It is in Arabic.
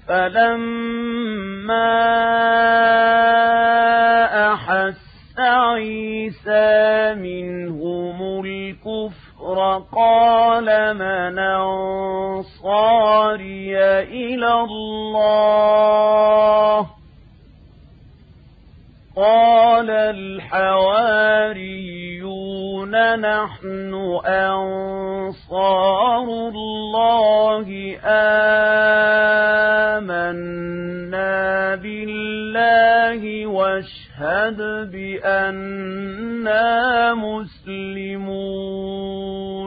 فلما أحس عيسى منهم الكفر قال من أنصاري إلى الله قال الحواريون نحن أنصار الله آمنا بالله واشهد بأننا مسلمون